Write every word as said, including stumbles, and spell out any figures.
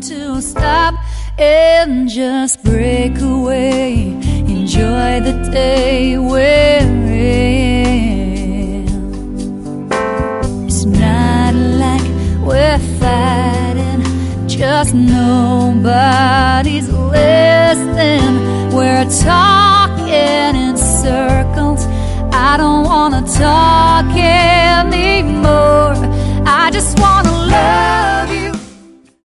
to stop and just break away. Enjoy the day we're in. It's not like we're fighting, just nobody's listening. We're talking in circles. I don't wanna talk it